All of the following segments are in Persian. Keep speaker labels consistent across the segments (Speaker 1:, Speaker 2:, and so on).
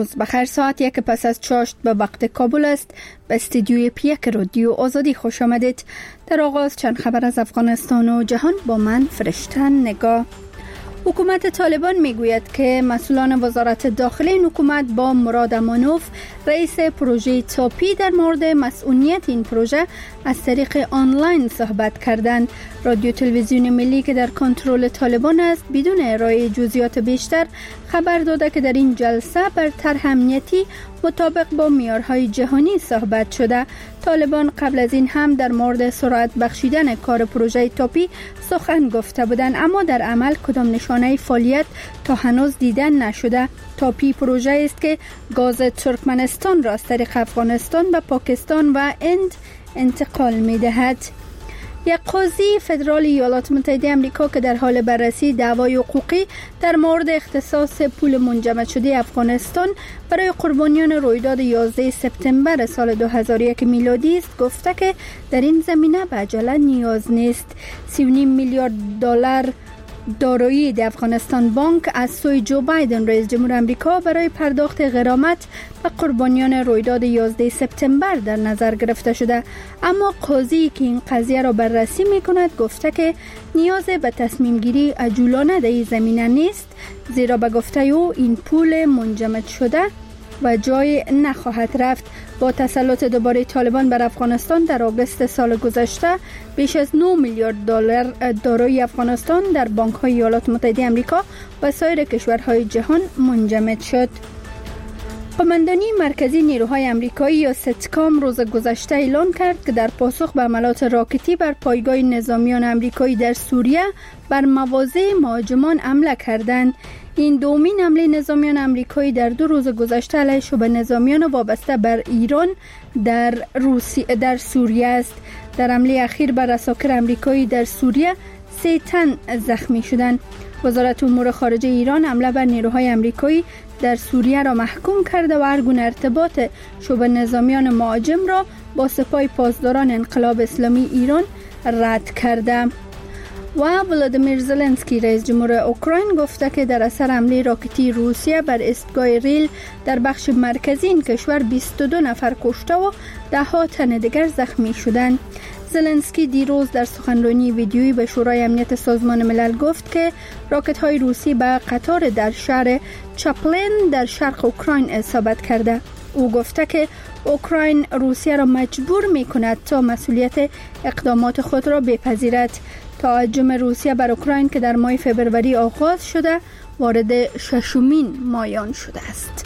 Speaker 1: بخیر، ساعت 1 پس از چاشت به وقت کابل است. به استودیوی پیک رادیو آزادی خوش آمدید. در آغاز چند خبر از افغانستان و جهان با من فرشتن نگاه. حکومت طالبان میگوید که مسئولان وزارت داخلی این حکومت با مراد امانوف رئیس پروژه تاپی در مورد مسئولیت این پروژه از طریق آنلاین صحبت کردند. رادیو تلویزیون ملی که در کنترل طالبان است بدون ارائه جزئیات بیشتر خبر داده که در این جلسه بر طرح امنیتی مطابق با معیارهای جهانی صحبت شده. طالبان قبل از این هم در مورد سرعت بخشیدن کار پروژه تاپی سخن گفته بودند، اما در عمل کدام نشانه فعالیت تا هنوز دیدن نشده. تاپی پروژه است که گاز ترکمنستان را از طریق افغانستان به پاکستان و هند انتقال می دهد. یک قاضی فدرال ایالات متحده آمریکا که در حال بررسی دعوای حقوقی در مورد اختصاص پول منجمد شده افغانستان برای قربانیان رویداد 11 سپتامبر سال 2001 میلادی است، گفته که در این زمینه به عجله نیاز نیست. 3.5 میلیارد دلار دارایی د افغانستان بانک از سوی جو بایدن رئیس جمهور آمریکا برای پرداخت غرامت به قربانیان رویداد 11 سپتامبر در نظر گرفته شده، اما قاضی که این قضیه را بررسی می‌کند گفته که نیاز به تصمیم گیری عجولانه در این زمینه نیست، زیرا به گفته او این پول منجمد شده و جای نخواهد رفت. با تسلط دوباره طالبان بر افغانستان در آگوست سال گذشته بیش از 9 میلیارد دلار دارایی افغانستان در بانک‌های ایالات متحده آمریکا و سایر کشورهای جهان منجمد شد. قماندانی مرکزی نیروهای آمریکایی یا ستکام روز گذشته اعلام کرد که در پاسخ به حملات راکتی بر پایگاه نظامیان آمریکایی در سوریه بر مواضع مهاجمان حمله کردند. این دومین حمله نظامیان آمریکایی در 2 روز گذشته علیه شبه نظامیان وابسته بر ایران در سوریه است. در حمله اخیر بر اساکر آمریکایی در سوریه 3 تن زخمی شدند. وزارت امور خارجه ایران حمله بر نیروهای آمریکایی در سوریه را محکوم کرده و هر گونه ارتباط شبه نظامیان مهاجم را با سپاه پاسداران انقلاب اسلامی ایران رد کرده. و ولادیمیر زلنسکی رئیس جمهور اوکراین گفته که در اثر حمله راکتی روسیه بر ایستگاه ریل در بخش مرکزی این کشور 22 نفر کشته و 10 تن دیگر زخمی شدند. زلنسکی دیروز در سخنرانی ویدیویی به شورای امنیت سازمان ملل گفت که راکت‌های روسی به قطار در شهر چاپلین در شرق اوکراین اصابت کرده. او گفته که اوکراین روسیه را مجبور می‌کند تا مسئولیت اقدامات خود را بپذیرد. تهاجم روسیه بر اوکراین که در ماه فوریه آغاز شده وارد 6مین ماه شده است.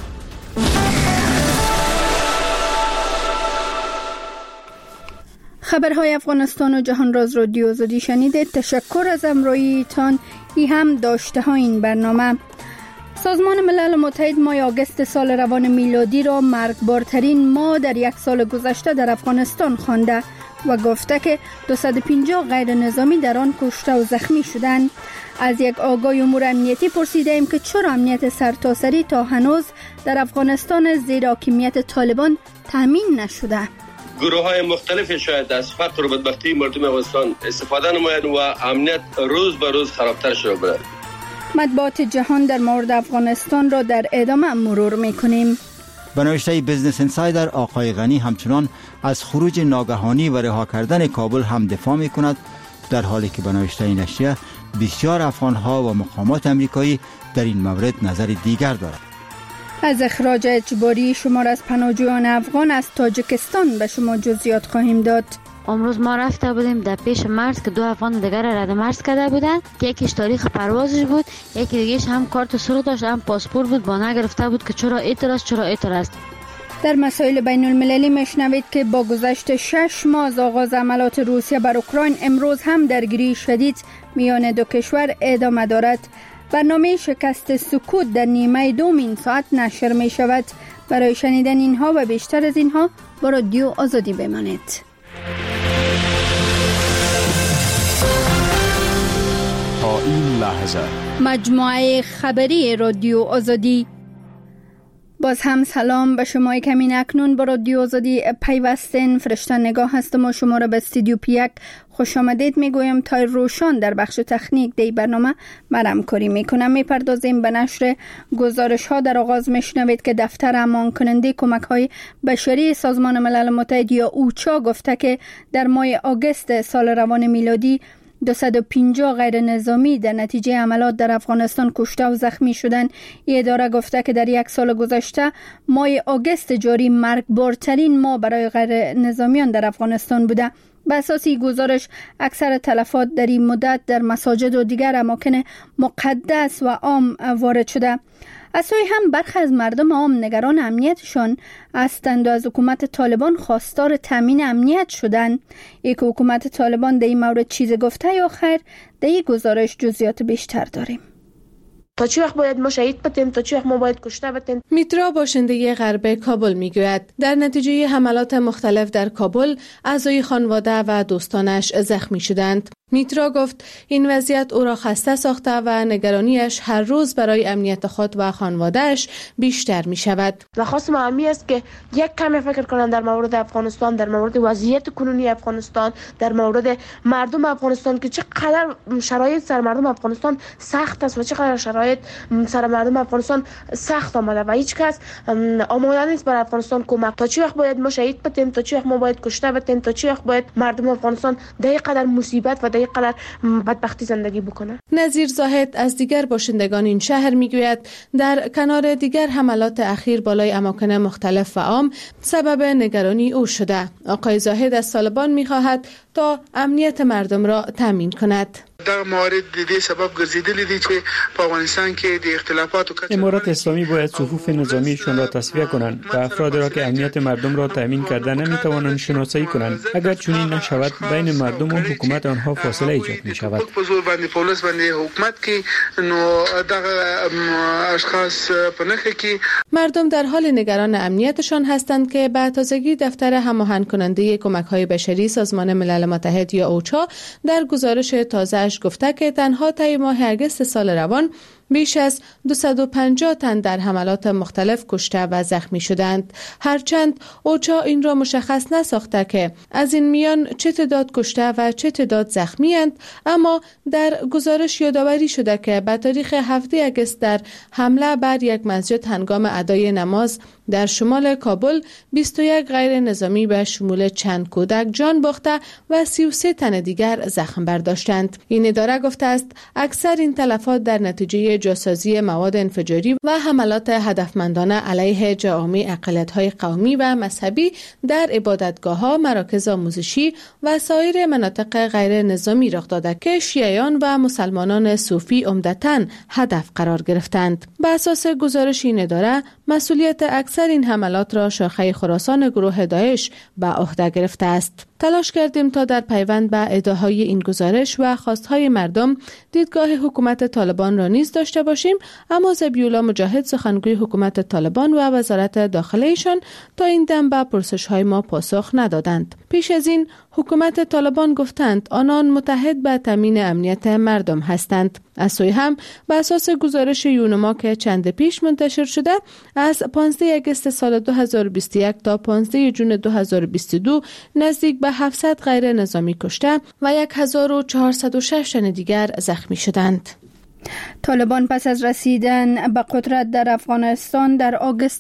Speaker 1: خبرهای افغانستان و جهان راز رادیو آزادی شنیدید. تشکر از همراهیتان. ای هم داشته ها این برنامه. سازمان ملل متحد ماه آگوست سال روان میلادی را مرگبارترین ماه در 1 سال گذشته در افغانستان خوانده و گفته که 250 غیر نظامی در آن کشته و زخمی شدند. از یک آگاه امور امنیتی پرسیده ایم که چرا امنیت سرتاسری تا هنوز در افغانستان زیر حاکمیت طالبان تامین نشده؟
Speaker 2: گروه‌های مختلف شاید از فقر و بدبختی مردم افغانستان استفاده نمایند و امنیت روز به روز خرابتر شده بود.
Speaker 1: مطبوعات جهان در مورد افغانستان را در ادامه مرور می‌کنیم.
Speaker 3: به نوشته بیزنس انسایدر آقای غنی همچنان از خروج ناگهانی و رها کردن کابل هم دفاع می‌کند، در حالی که به نوشته نشریه بسیار افغان‌ها و مقامات آمریکایی در این مورد نظر دیگر دارند.
Speaker 1: از اخراج اجباری شمار از پناهجویان افغان از تاجیکستان به شما جزئیات خواهیم داد.
Speaker 4: امروز ما رفته بودیم در پیش مرز که 2 افغان دیگر رد مرز کرده بودن، که یکیش تاریخ پروازش بود، یکی دیگهش هم کارت سرخ داشت، هم پاسپورت بود، با نگرفته بود که چرا اعتراض.
Speaker 1: در مسائل بین المللی میشنوید که با گذشت 6 ماه از آغاز حملات روسیه بر اوکراین امروز هم درگیری شدید میان دو کشور ادامه دارد. برنامه شکست سکوت در نیمه دوم این ساعت نشر می شود. برای شنیدن اینها و بیشتر از اینها با رادیو آزادی بمانید.
Speaker 5: تا این لحظه
Speaker 1: مجموعه خبری رادیو آزادی. باز هم سلام به شما. کمین اکنون با رادیو آزادی پیوستین. فرشته نگاه هستم و شما را به استودیو پیک خوش آمدید میگویم. تا روشان در بخش تکنیک دی برنامه همکاری میکنم. میپردازیم به نشر گزارش ها. در آغاز میشنوید که دفتر امان کننده کمک های بشری سازمان ملل متحد یا اوچا گفته که در ماه آگوست سال روان میلادی 250 غیر نظامی در نتیجه عملات در افغانستان کشته و زخمی شدند. این اداره گفته که در یک سال گذشته ماه آگوست جاری مرگبارترین ماه برای غیر نظامیان در افغانستان بوده. به اساس گزارش اکثر تلفات در این مدت در مساجد و دیگر اماکن مقدس و عام وارد شده. از سوی هم برخی از مردم عام نگران امنیتشان هستند و از حکومت طالبان خواستار تامین امنیت شدند. یک حکومت طالبان در این مورد چیز گفته یا خیر؟ در این گزارش جزئیات بیشتر داریم.
Speaker 5: تا چه وقت باید ما شهید بتیم؟ تا چه وقت ما باید کشته بتیم؟
Speaker 6: میترا باشنده غرب کابل میگوید در نتیجه حملات مختلف در کابل اعضای خانواده و دوستانش زخمی شدند. میترا گفت این وضعیت او را خسته ساخته و نگرانیش هر روز برای امنیت خود و خانواده‌اش بیشتر می شود.
Speaker 5: درخواست ما همی است که یک کمی فکر کنند در مورد افغانستان، در مورد وضعیت کنونی افغانستان، در مورد مردم افغانستان که چقدر شرایط سر مردم افغانستان سخت است و چقدر شرایط سر مردم افغانستان سخت آمده و هیچ کس آماده نیست بر افغانستان کمک. تا چه وقت باید ما شهید بتیم؟ تا چه وقت ما باید کشته بتیم؟ تا چه وقت باید مردم افغانستان در این قدر مصیبت و در قدر بدبختی زندگی بکنه؟
Speaker 6: نظیر زاهد از دیگر باشندگان این شهر میگوید در کنار دیگر حملات اخیر بالای اماکن مختلف و عام سبب نگرانی او شده. آقای زاهد از طالبان میخواهد تا امنیت مردم را تامین کند.
Speaker 7: در موارد دیگه سبب گرځیدلی دي چې په افغانستان کې د اختلافاتو
Speaker 8: امارات اسلامی باید صفوف نظامیشان را تصفیه کنند و افراد را که امنیت مردم را تامین کرده نمیتوانند شناسایی کنند. اگر چنین نشود بین مردم و حکومت آنها فاصله ایجاد می شود.
Speaker 7: په زور باندې پولیس باندې حکومت کې نو دغه اشخاص په نخښه کې
Speaker 6: مردم در حال نگران امنیتشان هستند که به تازگی دفتر هماهنگ کننده کمک‌های بشری سازمان ملل متحد یا اوچا در گزارش تازه‌اش گفته که تنها طی ماه آگوست سال روان بیش از 250 تن در حملات مختلف کشته و زخمی شدند. هرچند اوچا این را مشخص نساخته که از این میان چه تعداد کشته و چه تعداد زخمی اند، اما در گزارش یادآوری شده که به تاریخ 7 آگوست در حمله بر یک مسجد هنگام ادای نماز در شمال کابل 21 غیر نظامی به شمول چند کودک جان باخته و 33 تن دیگر زخم برداشتند. این اداره گفته است اکثر این تلفات در نتیجه جاسازی مواد انفجاری و حملات هدفمندانه علیه جوامع اقلیت‌های قومی و مذهبی در عبادتگاه‌ها، مراکز آموزشی و سایر مناطق غیر نظامی رخ داده که شیعیان و مسلمانان صوفی عمدتاً هدف قرار گرفتند. به اساس گزارش این اداره مسئولیت اکثر این حملات را شاخه خراسان گروه داعش به عهده گرفته است. تلاش کردیم تا در پیوند به ادعاهای این گزارش و خواستهای مردم دیدگاه حکومت طالبان را نیز داشته باشیم، اما ذبیح‌الله مجاهد سخنگوی حکومت طالبان و وزارت داخله ایشان تا این دم به پرسش‌های ما پاسخ ندادند. پیش از این حکومت طالبان گفتند آنان متحد به تامین امنیت مردم هستند. از سوی هم به اساس گزارش یونما که چند پیش منتشر شده از 15 آگوست سال 2021 تا 15 جون 2022 نزدیک به 700 غیر نظامی کشته و 1406 تن دیگر زخمی شدند.
Speaker 1: طالبان پس از رسیدن به قدرت در افغانستان در آگوست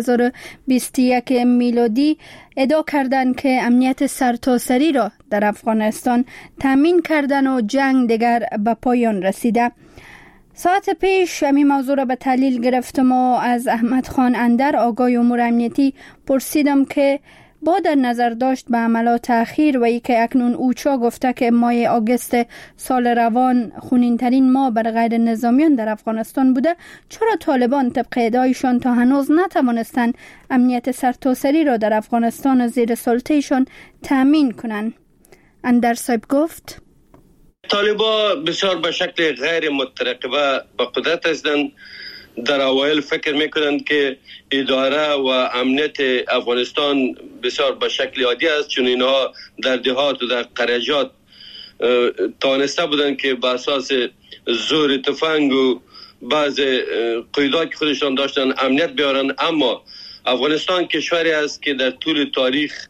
Speaker 1: 2021 میلادی ادعا کردند که امنیت سرتاسری را در افغانستان تامین کردن و جنگ دیگر به پایان رسیده. ساعت پیش همین موضوع را به تحلیل گرفتم و از احمد خان اندر آگاه امور امنیتی پرسیدم که با در نظر داشت به عملات اخیر و ای که اکنون اوچا گفته که ماه آگوست سال روان خونین‌ترین ماه بر غیر نظامیان در افغانستان بوده، چرا طالبان طبق ادعایشان تا هنوز نتوانستند امنیت سرتاسری را در افغانستان زیر سلطه‌شان تامین کنند؟ اندر صاحب گفت
Speaker 2: طالبان بسیار به شکل غیر مترقبه به قدرت هستند. در اوایل فکر میکنند که اداره و امنیت افغانستان بسیار به شکل عادی است، چون اینها در دهات و در قریجات توانسته بودند که به اساس زور تفنگ و بعض قیودات که خودشان داشتن امنیت بیارن. اما افغانستان کشوری است که در طول تاریخ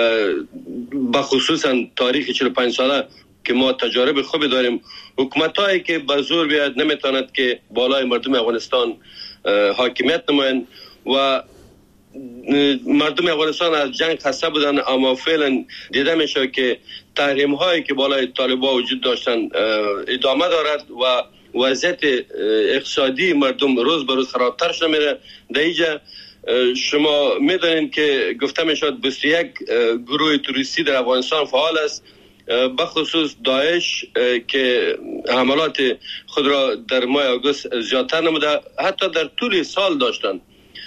Speaker 2: بخصوصا تاریخ 45 ساله که ما تجارب خوبی داریم، حکومتایی که به زور بیاد نمیتواند که بالای مردم افغانستان حاکمیت نمایند و مردم افغانستان از جنگ خسته بودن. اما فعلا دیده میشه که تحریم هایی که بالای طالبان وجود داشتن ادامه دارد و وضعیت اقتصادی مردم روز به روز خرابتر شده میره. در اینجا شما میدونید که گفته میشد 21 گروه توریستی در افغانستان فعال است، بخصوص داعش که حملات خود را در ماه آگوست زیادتر نموده، حتی در طول سال داشتن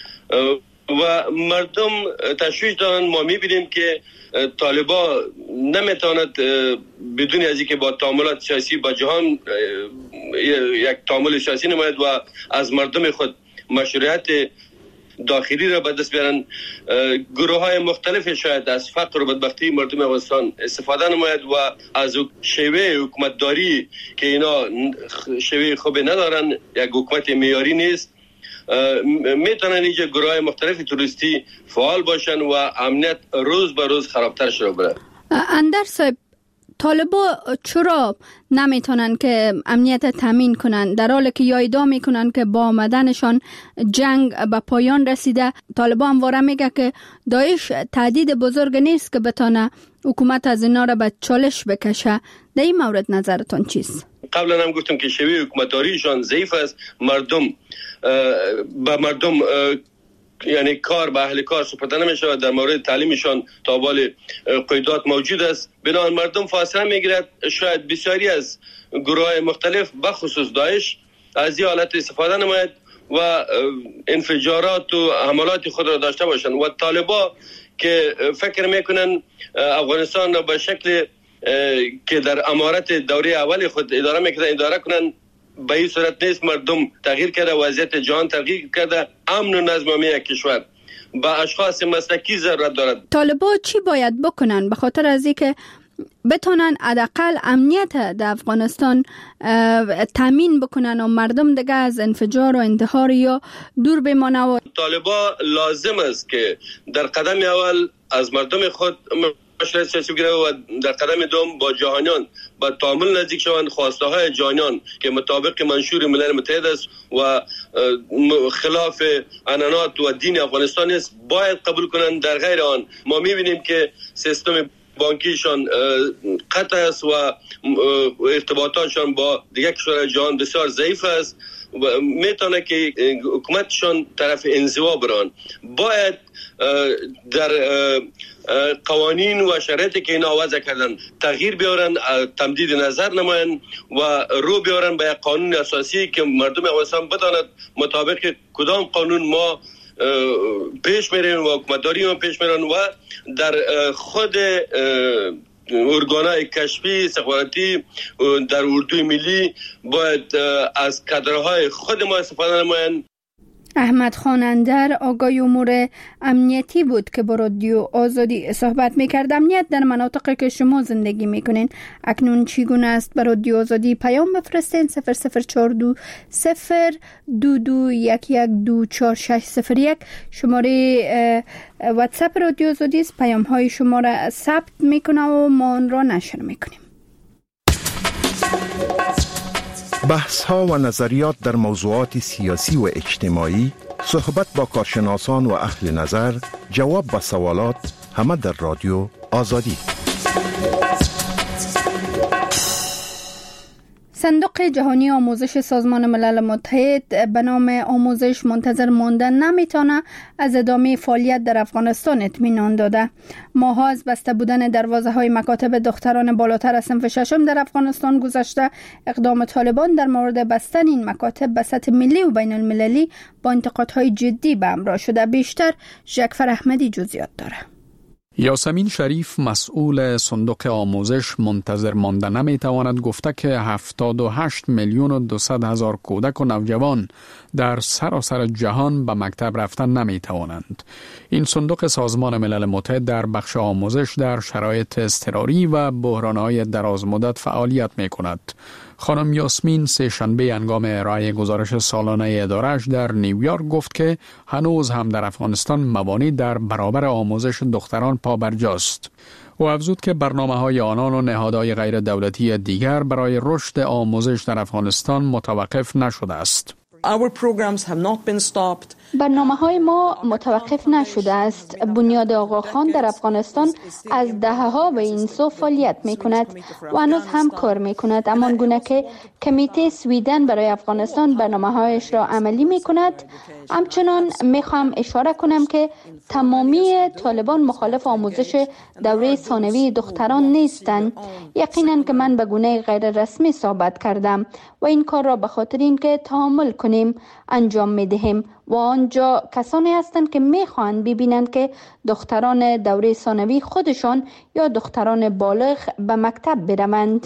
Speaker 2: و مردم تشویش دارن. ما میبینیم که طالبان نمیتواند بدون از اینکه با تعاملات سیاسی با جهان یک تعامل سیاسی نماید و از مردم خود مشروعیت داخلی را به دست بیارن. گروه های مختلف شاید از فقر و بدبختی مردم افغانستان استفاده نماید و از شیوه حکومتداری که اینا شیوه خوبی ندارن، یک حکومت معیاری نیست، میتونن اینجا گروه های مختلف توریستی فعال باشن و امنیت روز به روز خرابتر شده بره.
Speaker 1: اندر صاحب، طالبا چرا نمیتونن که امنیت تامین کنن در حالی که یا ادعا میکنن که با آمدنشان جنگ به پایان رسیده؟ طالبا همواره میگه که داعش تهدید بزرگ نیست که بتونه حکومت از اینا را به چالش بکشه. در این مورد نظرتون چیست؟
Speaker 2: قبلا هم گفتم که شیوه حکومتداریشان ضعیف است. مردم به مردم یعنی کار به اهل کار سپرده نمیشه. در مورد تعلیمشان تابال قیودات موجود است، بنابراین مردم فاصله میگیرد. شاید بسیاری از گروه های مختلف بخصوص داعش از این حالت استفاده نماید و انفجارات و حملات خود را داشته باشند و طالبا که فکر میکنن افغانستان را به شکل که در امارت دوره اول خود اداره میکردن اداره کنن، به این صورت نیست. مردم تغییر کرده، وضعیت جهان تغییر کرده، امن و نظم یک کشور با اشخاص مسلکی ضرورت دارد.
Speaker 1: طالبا چی باید بکنن به خاطر از اینکه بتونن حداقل امنیت در افغانستان تامین بکنن و مردم دیگه از انفجار و انتحار یا دور بمانه؟
Speaker 2: طالبا لازم است که در قدم اول از مردم خود مشورت سیاسی بگیره و در قدم دوم با جهانیان با تعامل نزدیک شوند. خواسته های جهانیان که مطابق منشور ملل متحد است و خلاف عنعنات و دین افغانستان است باید قبول کنند. در غیر آن ما میبینیم که سیستم بانکیشان قطع است و ارتباطاتشان با دیگر کشورهای جهان بسیار ضعیف است و میتونه که حکومتشان طرف انزوا برن. باید در قوانین و شرایطی که اینا وضع کردن تغییر بیارن، تمدید نظر نماین و رو بیارن به یک قانون اساسی که مردم افغانستان بداند مطابق کدام قانون ما پیش میریم و حکومتداری ما پیش میرن و در خود ارگانهای کشفی استخباراتی در اردوی ملی باید از کادرهای خود ما استفاده نماین.
Speaker 1: احمد خان اندر آگاه امور امنیتی بود که با رادیو آزادی صحبت میکرد. امنیت در مناطقی که شما زندگی میکنین اکنون چگونه است؟ به رادیو آزادی پیام بفرستین 00420 22112461 شماره واتساپ رادیو آزادی است. پیام های شما را ثبت میکنه و ما آن را نشر میکنیم.
Speaker 9: بحث ها و نظریات در موضوعات سیاسی و اجتماعی، صحبت با کارشناسان و اهل نظر، جواب به سوالات، همه در رادیو آزادی.
Speaker 1: صندوق جهانی آموزش سازمان ملل متحد به نام آموزش منتظر ماندن نمیتونه از ادامه فعالیت در افغانستان اطمینان داده. ماها از بسته بودن دروازه های مکاتب دختران بالاتر از صنف ششم در افغانستان گذشته، اقدام طالبان در مورد بستن این مکاتب به سطح ملی و بین المللی با انتقادهای جدی به همراه شده. بیشتر جعفر احمدی جزئیات داره.
Speaker 10: یاسمین شریف مسئول صندوق آموزش منتظر مانده نمیتواند گفته که 78 میلیون و 200 هزار کودک و نوجوان در سراسر جهان به مکتب رفتن نمیتوانند. این صندوق سازمان ملل متحد در بخش آموزش در شرایط اضطراری و بحران‌های دراز مدت فعالیت میکند. خانم یاسمین سه‌شنبه هنگام ارائه گزارش سالانه اداره‌اش در نیویورک گفت که هنوز هم در افغانستان موانع در برابر آموزش دختران پابرجاست. او افزود که برنامه‌های آنان و نهادهای غیر دولتی دیگر برای رشد آموزش در افغانستان متوقف نشده است.
Speaker 1: برنامه‌های ما متوقف نشده است. بنیاد آقاخان در افغانستان از دهه‌ها به این سو فعالیت می‌کند و هنوز هم کار می‌کند، همان گونه که کمیته سویدن برای افغانستان برنامه‌هایش را عملی می‌کند. همچنان می‌خوام اشاره کنم که تمامی طالبان مخالف آموزش دوره ثانوی دختران نیستند. یقیناً که من به گونه غیر رسمی صحبت کردم و این کار را به خاطر اینکه تحمل کنیم انجام می‌دهیم و آنجا کسانی هستند که می‌خواهند ببینند که دختران دوره ثانوی خودشان یا دختران بالغ به مکتب بروند.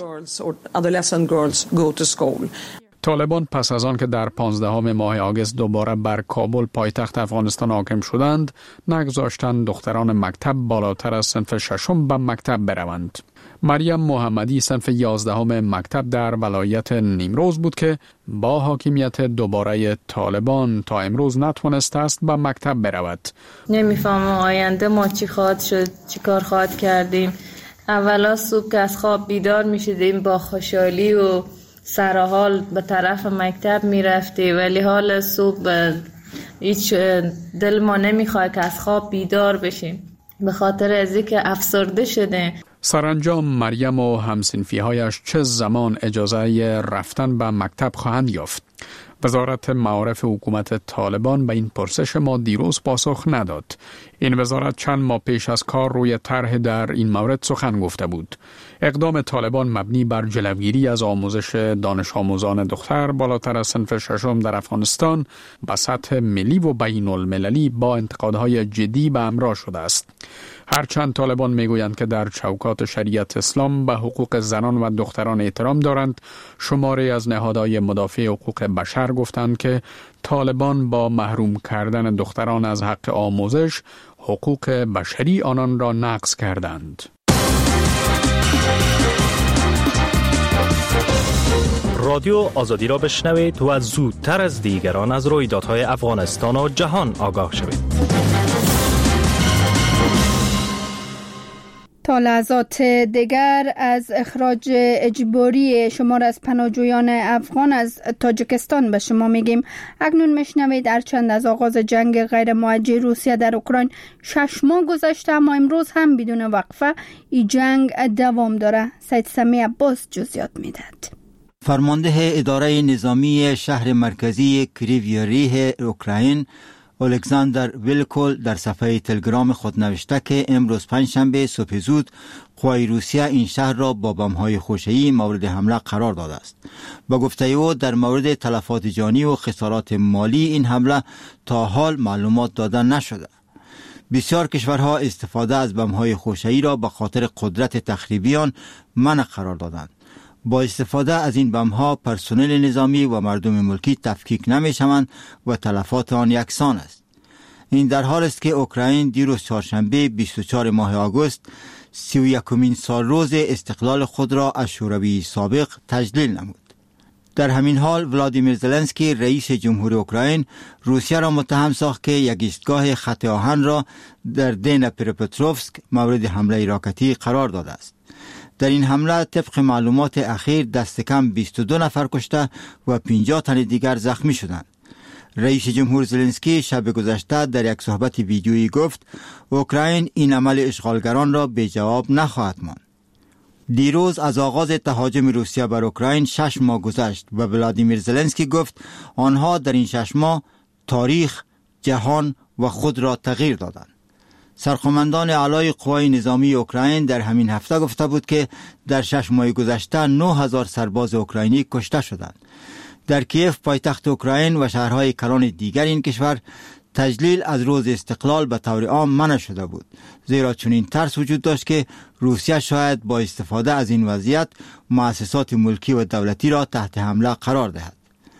Speaker 10: طالبان پس از آن که در 15 ماه آگوست دوباره بر کابل پایتخت افغانستان حاکم شدند، نگذاشتند دختران مکتب بالاتر از صنف ششم به مکتب بروند. مریم محمدی صنف 11 مکتب در ولایت نیمروز بود که با حاکمیت دوباره طالبان تا امروز نتوانسته است به مکتب برود.
Speaker 11: نمیفهمم آینده ما چی خواهد شد، چی کار خواهد کردیم. اولا صبح که از خواب بیدار میشدیم با خوشحالی و سرحال به طرف مکتب میرفتی، ولی حال صبح هیچ دل ما نمیخواد که از خواب بیدار بشیم به خاطر از اینکه افسرده شده.
Speaker 10: سرانجام مریم و همسنفی‌هایش چه زمان اجازه رفتن به مکتب خواهند یافت؟ وزارت معارف حکومت طالبان به این پرسش ما دیروز پاسخ نداد. این وزارت چند ماه پیش از کار روی طرح در این مورد سخن گفته بود. اقدام طالبان مبنی بر جلوگیری از آموزش دانش آموزان دختر بالاتر از صنف ششم در افغانستان به سطح ملی و بین المللی با انتقادهای جدی به همراه شده است. هرچند طالبان میگویند که در چوکات شریعت اسلام به حقوق زنان و دختران احترام دارند، شماره از نهادهای مدافع حقوق بشر گفتند که طالبان با محروم کردن دختران از حق آموزش حقوق بشری آنان را نقض کردند.
Speaker 12: رادیو آزادی را بشنوید و زودتر از دیگران از رویدادهای افغانستان و جهان آگاه شوید.
Speaker 1: تا لحظات دیگر از اخراج اجباری شمار از پناهجویان افغان از تاجیکستان به شما میگیم. اکنون میشنوید هرچند از آغاز جنگ غیر موجه روسیه در اوکراین 6 ماه گذشته، اما امروز هم بدون وقفه این جنگ دوام داره. سید سمی عباس جزئیات میدهد.
Speaker 3: فرمانده اداره نظامی شهر مرکزی کریویریه اوکراین الکساندر ویلکول در صفحه تلگرام خود نوشته که امروز پنجشنبه صبح زود قوای روسیه این شهر را با بمب‌های خوشه‌ای مورد حمله قرار داده است. با گفته او در مورد تلفات جانی و خسارات مالی این حمله تا حال معلومات داده نشده. بسیار کشورها استفاده از بمب‌های خوشه‌ای را به خاطر قدرت تخریبی آن منع قرار دادند. با استفاده از این بمب‌ها پرسنل نظامی و مردم ملکی تفکیک نمی‌شوند و تلفات آن یکسان است. این در حال است که اوکراین دیروز چهارشنبه 24 ماه آگوست 31مین سال روز استقلال خود را از شوروی سابق تجلیل نمود. در همین حال ولادیمیر زلنسکی رئیس جمهور اوکراین روسیه را متهم ساخت که یک ایستگاه خط آهن را در دنیپروپتروفسک مورد حمله راکتی قرار داده است. در این حمله طبق معلومات اخیر دست کم 22 نفر کشته و 50 تن دیگر زخمی شدند. رئیس جمهور زلنسکی شب گذشته در یک صحبت ویدیویی گفت اوکراین این عمل اشغالگران را به جواب نخواهد ماند. دیروز از آغاز تهاجم روسیه بر اوکراین 6 ماه گذشت و ولادیمیر زلنسکی گفت آنها در این 6 ماه تاریخ، جهان و خود را تغییر دادند. سرقمندان اعلای قوای نظامی اوکراین در همین هفته گفته بود که در 6 ماه گذشته 9000 سرباز اوکراینی کشته شدند. در کیف پایتخت اوکراین و شهرهای کلان دیگر این کشور تجلیل از روز استقلال به طور عام منع شده بود، زیرا چنین ترس وجود داشت که روسیه شاید با استفاده از این وضعیت مؤسسات ملکی و دولتی را تحت حمله قرار دهد.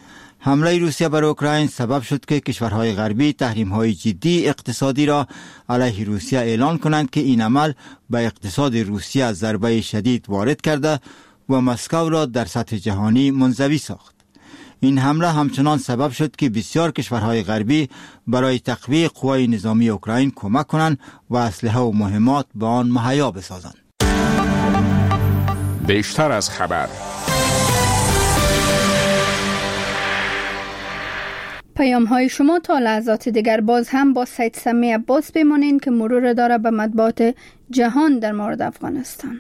Speaker 3: حمله روسیه بر اوکراین سبب شد که کشورهای غربی تحریم‌های جدی اقتصادی را علیه روسیه اعلان کنند که این عمل به اقتصاد روسیه ضربه شدید وارد کرده و مسکو را در سطح جهانی منزوی ساخت. این حمله همچنان سبب شد که بسیار کشورهای غربی برای تقویت قوای نظامی اوکراین کمک کنند و اسلحه و مهمات به آن مهیا بسازند.
Speaker 10: بیشتر از خبر.
Speaker 1: پیام های شما تا لحظات دیگر باز هم با سید سمی عباس بمانید که مرور داره به مطبوعات جهان در مورد افغانستان.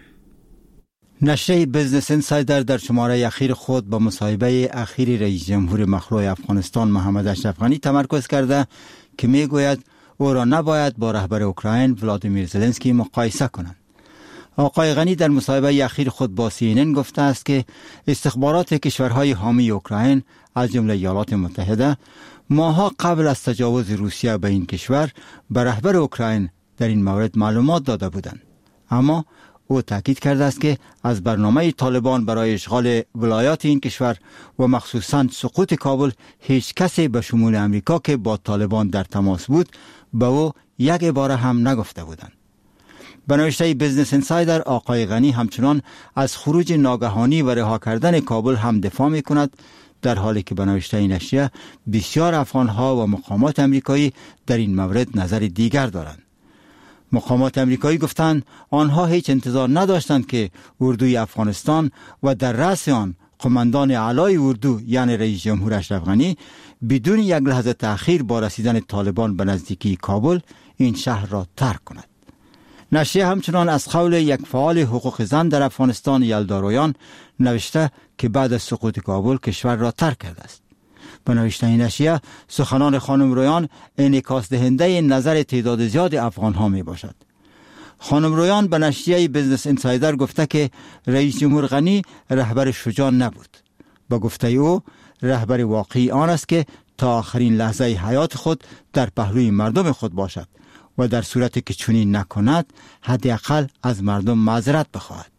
Speaker 3: نشریه بیزنس انسایدر در شماره اخیر خود با مصاحبه اخیر رئیس جمهور مخلوع افغانستان محمد اشرف غنی تمرکز کرده که میگوید او را نباید با رهبر اوکراین ولادیمیر زلنسکی مقایسه کنند. آقای غنی در مصاحبه اخیر خود با CNN گفته است که استخبارات کشورهای حامی اوکراین از جمله ایالات متحده ماها قبل از تجاوز روسیه به این کشور به رهبر اوکراین در این مورد معلومات داده بودند. اما او تاکید کرده است که از برنامه طالبان برای اشغال ولایات این کشور و مخصوصاً سقوط کابل هیچ کسی به شمول امریکا که با طالبان در تماس بود به او یک بار هم نگفته بودند. به نوشته بیزنس انسایدر آقای غنی همچنان از خروج ناگهانی و رها کردن کابل هم دفاع می کند، در حالی که به نوشته نشریه بسیار افغانها و مقامات امریکایی در این مورد نظر دیگر دارند. مقامات امریکایی گفتند آنها هیچ انتظار نداشتند که اردوی افغانستان و در رأس آن قماندان اعلای اردو یعنی رئیس جمهور اشرف غنی بدون یک لحظه تأخیر با رسیدن طالبان به نزدیکی کابل این شهر را ترک کند. نشریه همچنان از قول یک فعال حقوق زن در افغانستان یلدا رویان نوشته که بعد از سقوط کابل کشور را ترک کرده است. به نوشته نشریه سخنان خانم رویان انعکاس دهنده نظر تعداد زیاد افغان ها می باشد. خانم رویان به نشریه بیزنس انسایدر گفته که رئیس جمهور غنی رهبر شجاع نبود. با گفته او رهبر واقعی آن است که تا آخرین لحظه حیات خود در پهلوی مردم خود باشد و در صورتی که چنین نکند حداقل از مردم معذرت بخواهد.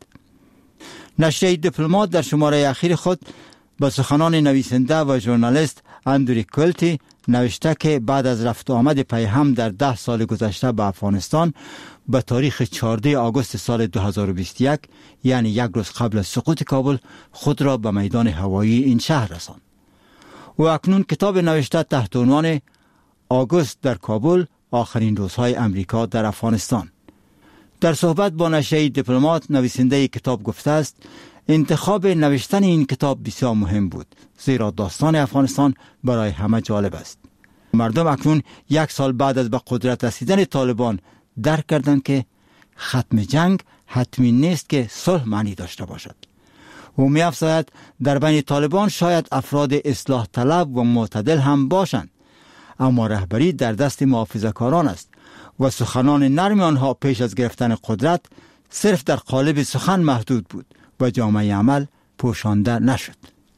Speaker 3: نشریه دیپلمات در شماره اخیر خود با سخنان نویسنده و ژورنالیست اندری کولتی نوشته که بعد از رفت و آمد پیهم در 10 سال گذشته به افغانستان به تاریخ 14 آگوست سال 2021 یعنی یک روز قبل از سقوط کابل خود را به میدان هوایی این شهر رساند. و اکنون کتاب نوشته تحت عنوان آگوست در کابل، آخرین روزهای امریکا در افغانستان. در صحبت با نشریه دیپلمات نویسنده کتاب گفته است انتخاب نوشتن این کتاب بسیار مهم بود، زیرا داستان افغانستان برای همه جالب است. مردم اکنون 1 سال بعد از به قدرت رسیدن طالبان درک کردند که ختم جنگ حتمی نیست که صلح معنی داشته باشد. او می افزاید در بین طالبان شاید افراد اصلاح طلب و معتدل هم باشند، اما رهبری در دست محافظه‌کاران است و سخنان نرم آنها پیش از گرفتن قدرت صرف در قالب سخن محدود بود و جامعه عمل پوشانده نشد.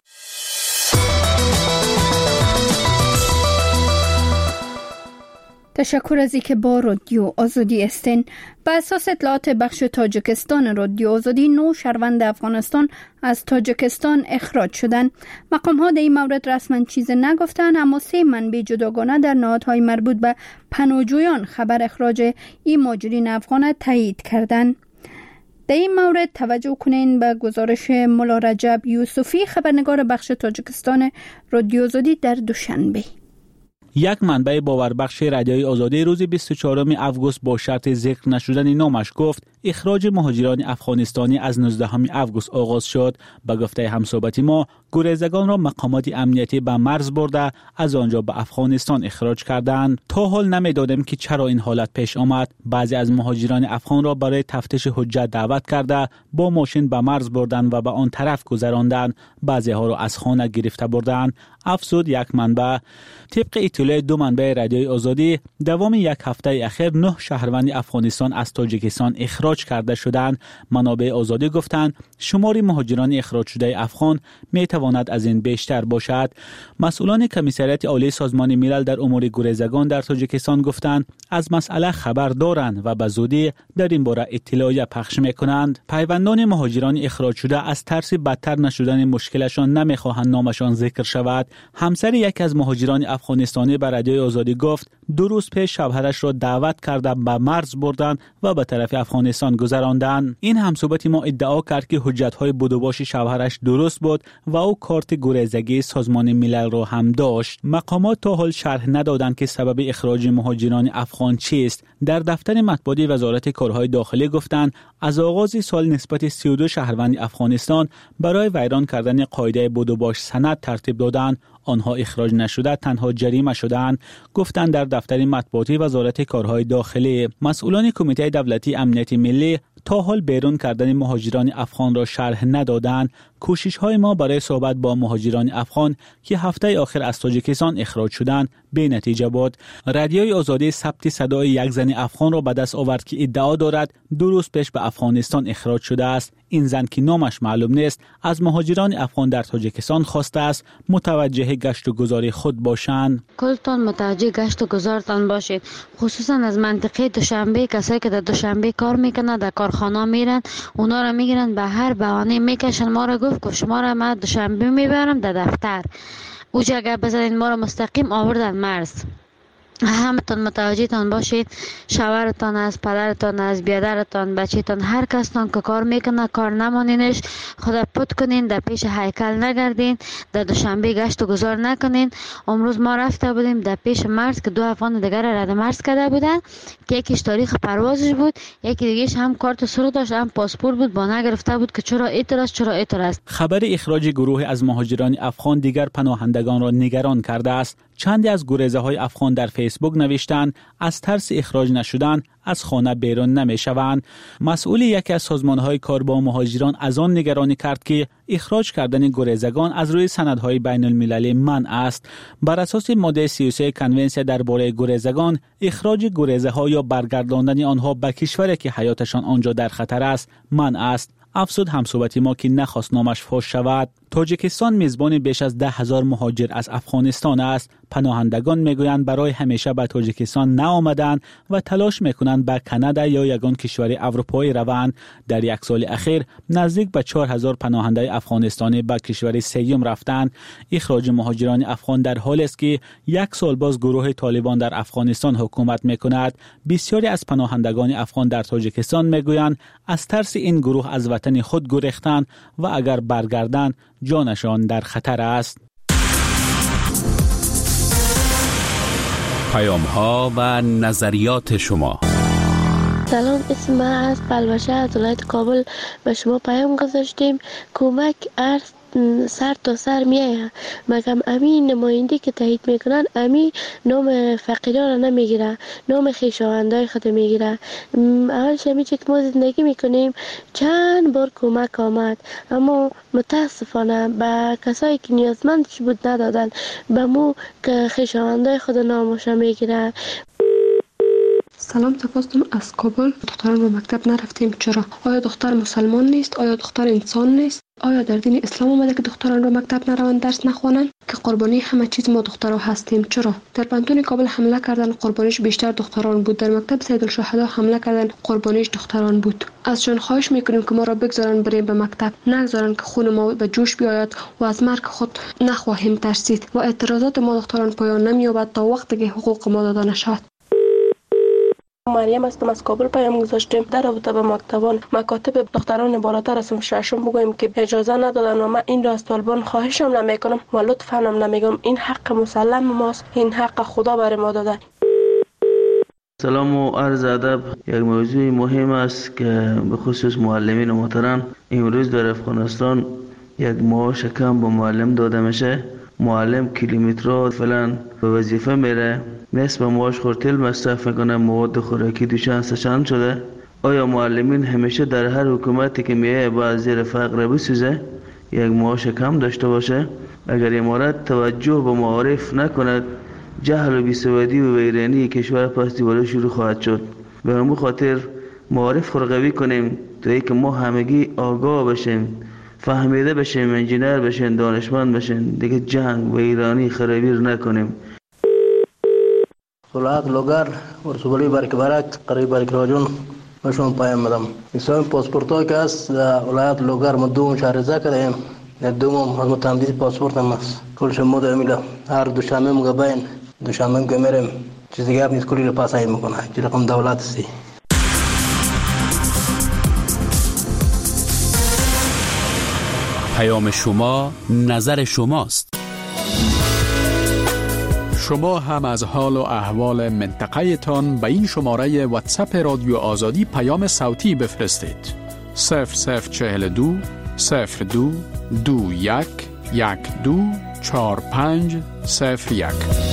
Speaker 1: تشکر از اینکه با رادیو آزادی هستین. به اساس اطلاعات بخش تاجیکستان رادیو آزادی 9 شهروند افغانستان از تاجیکستان اخراج شدند. مقام ها در این مورد رسما چیز نگفتند، اما 3 منبع جداگانه در نهادهای مربوط به پناهجویان خبر اخراج این مهاجرین افغان تایید کردند. در این مورد توجه کنین به گزارش مولا رجب یوسفی، خبرنگار بخش تاجیکستان رادیو آزادی در دوشنبه.
Speaker 13: یک منبع باوربخش رادیوی آزادی روز 24 اوگوست با شرط ذکر نشدن نامش گفت اخراج مهاجران افغانستانی از 19 اوگوست آغاز شد. به گفته همصحبت ما گریزگان را مقامات امنیتی به مرز برده از آنجا به افغانستان اخراج کردند. تا حال نمی‌دانیم که چرا این حالت پیش آمد. بعضی از مهاجران افغان را برای تفتیش حجت دعوت کرده با ماشین به مرز بردند و به آن طرف گذراندند. بعضی ها را از خانه گرفته بردند. افزود یک منبع. طبق اطلاع 2 منبع رادیوی آزادی دوام یک هفته اخیر 9 شهروند افغانستان از تاجیکستان اخراج کرده شدند. منابع آزادی گفتند شمار مهاجران اخراج شده افغان می نتواند از این بیشتر باشد. مسئولان کمیسریت عالی سازمان ملل در امور گریزگان در تاجیکستان گفتند از مسئله خبر دارند و به زودی در این باره اطلاعیه پخش میکنند. پیوندان مهاجران اخراج شده از ترس بدتر نشدن مشکلشان نمیخواهند نامشان ذکر شود. همسر یک از مهاجران افغانستانی به رادیوی آزادی گفت 2 روز پیش شوهرش را دعوت کرده به مرز بردند و به طرف افغانستان گذراندند. این همصحبت ما ادعا کرد که حجت‌های بدوباش شوهرش درست بود و او کارت گریزگی سازمان ملل را هم داشت. مقامات تا حال شرح ندادند که سبب اخراج مهاجران افغان چیست. در دفتر مطبوعاتی وزارت کارهای داخلی گفتند از آغاز سال نسبت 32 شهروند افغانستان برای ویران کردن قاعده بدوباش سند ترتیب دادند. آنها اخراج نشده تنها جریمه شدند. گفتند در دفتر مطبوعاتی وزارت کارهای داخلی مسئولان کمیته دولتی امنیت ملی تا حال بیرون کردن مهاجران افغان را شرح ندادند. کوشش‌های ما برای صحبت با مهاجران افغان که هفته آخر از تاجیکستان اخراج شدند بی نتیجه بود. رادیوی آزادی ثبت صدای یک زن افغان را به دست آورد که ادعا دارد 2 روز پیش به افغانستان اخراج شده است. این زن که نامش معلوم نیست از مهاجران افغان در تاجیکستان خواسته است متوجه گشت و گذار خود باشند.
Speaker 4: کلتان متوجه گشت و گذارتان باشید، خصوصا از منطقه دوشنبه. کسایی که در دوشنبه کار میکنن در کارخانه میرن اونا را میگیرن به هر بهانه میکشن. ما را گفت که شما را من دوشنبه میبرم در دفتر، اوجا اگر بزنین ما را مستقیم آوردن مرز. همتون متوجهتان باشید، شوهرتان از پدرتان از بیادرتان بچهتان هر کستان که کار میکنه کار نمانینش، خدا پت کنین، در پیش هیکل نگردین، در دوشنبه گشت و گذار نکنین. امروز ما رفته بودیم در پیش مرز که 2 افغان دیگر رد مرز کرده بودن که یکیش تاریخ پروازش بود، یکی دیگهش هم کارت سرخ داشت هم پاسپورت بود، با نگرفته بود که چرا اعتراض. خبر
Speaker 13: اخراج گروه از مهاجران افغان دیگر پناهندگان را نگران کرده است. چندی از گریزه های افغان در فیسبوک نوشتند از ترس اخراج نشدن از خانه بیرون نمیشوند. مسئول یکی از سازمان‌های کار با مهاجران از آن نگرانی کرد که اخراج کردن گریزگان از روی سندهای بین المللی منع است. بر اساس ماده 33 کنونسیون درباره گریزگان، اخراج گریزه ها یا برگرداندن آنها به کشوری که حیاتشان آنجا در خطر است منع است. افزود همصحبتی ما که نخواست نامش فاش شود. تاجیکستان میزبان بیش از 10,000 مهاجر از افغانستان است. پناهندگان میگویند برای همیشه به تاجیکستان نآمدند و تلاش میکنند به کانادا یا یگان کشور اروپایی روند. در 1 سال اخیر نزدیک به 4,000 پناهنده افغانستانی به کشور سوم رفتند. اخراج مهاجران افغان در حالی است که 1 سال باز گروه طالبان در افغانستان حکومت میکند. بسیاری از پناهندگان افغان در تاجیکستان میگویند از ترس این گروه از وطن خود گریختند و اگر برگردند جانشان در خطر است.
Speaker 14: پیام‌ها و نظریات شما.
Speaker 15: سلام، اسم من از پلوشه از ولایت کابل. به شما پیام گذاشتیم کمک ارز سر تا سر میایه، مگم امی نماینده که تایید میکنن امی نام فقیران را نمیگیره، نام خویشاوندای خود میگیره. اولش همی چه که ما زندگی میکنیم چند بار کمک آمد اما متاسفانه به کسایی که نیازمندش بود ندادن، به مو که خویشاوندای خود نامشا میگیره.
Speaker 16: سلام، تپاستم از کابل. دختران به مکتب نرفتیم چرا؟ آیا دختر مسلمان نیست؟ آیا دختر انسان نیست؟ آیا در دین اسلام اومده که دختران به مکتب نروند درس نخوانند؟ که قربانی همه چیز ما دخترها هستیم چرا؟ در پانتون کابل حمله کردن، قربانیش بیشتر دختران بود. در مکتب سیدالشهدا حمله کردن، قربانیش دختران بود. ازشون خواهش میکنیم که ما را بگذارن بریم به مکتب، نگذارن که خون ما به جوش بیاید و از مرگ خود نخواهیم ترسید و اعتراضات ما دختران پایان نمییابد تا وقتی که حقوق ما داده نشود.
Speaker 5: مریم هستم، از کابل پیام گذاشتیم در رابطه به مکاتب دختران بالاتر از ششم بگویم که اجازه ندادن و من این را از طالبان خواهشم نمیکنم و لطفا هم نمیگم. این حق مسلم ماست، این حق خدا برای ما داده.
Speaker 17: سلام و عرض ادب. یک موضوع مهم است که به خصوص معلمین محترم، امروز در افغانستان یک معاش کم به معلم داده میشه. معلم کیلومترها فعلا به وظیفه میره، نصف معاش خورتل مصرف میکنه، مواد خوراکی دوچند شده. آیا معلمین همیشه در هر حکومتی که میایه باید زیر فقر بسوزه، یک معاش کم داشته باشه؟ اگر امارت توجه به معارف نکند، جهل و بیسوادی و ویرانی کشور پس دیواره شروع خواهد شد. به همون خاطر معارف رو قوی کنیم تا اینکه ما همگی آگاه بشیم فهمیده بشیم، انجینر بشین، دانشمند بشین، دیگه جنگ و ایرانی خرابی رو نکنیم.
Speaker 18: ولایت لوگر ورسولی برک برک قریب برک راجون مشون پیام بدم. مثلا پاسپورت که است ولایت لوگر مدوم شهرزا کردیم، ندوم از تمدید پاسپورت هم است. کل شما دمیلا هر دوشنبه مقابل دوشنبه که میرم چیزی گپ نیست، کلی رو پاسای میکنه. چه رقم دولت است.
Speaker 14: پیام شما نظر شماست.
Speaker 10: شما هم از حال و احوال منطقه تان به این شماره واتساپ رادیو آزادی پیام صوتی بفرستید. 0042 02 21 12 45 01.